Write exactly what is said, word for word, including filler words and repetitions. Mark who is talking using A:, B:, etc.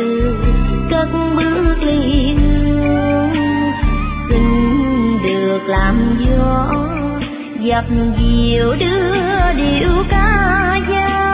A: từ cất bước ly hương, xin được làm gió dập dìu đưa điệu ca dao.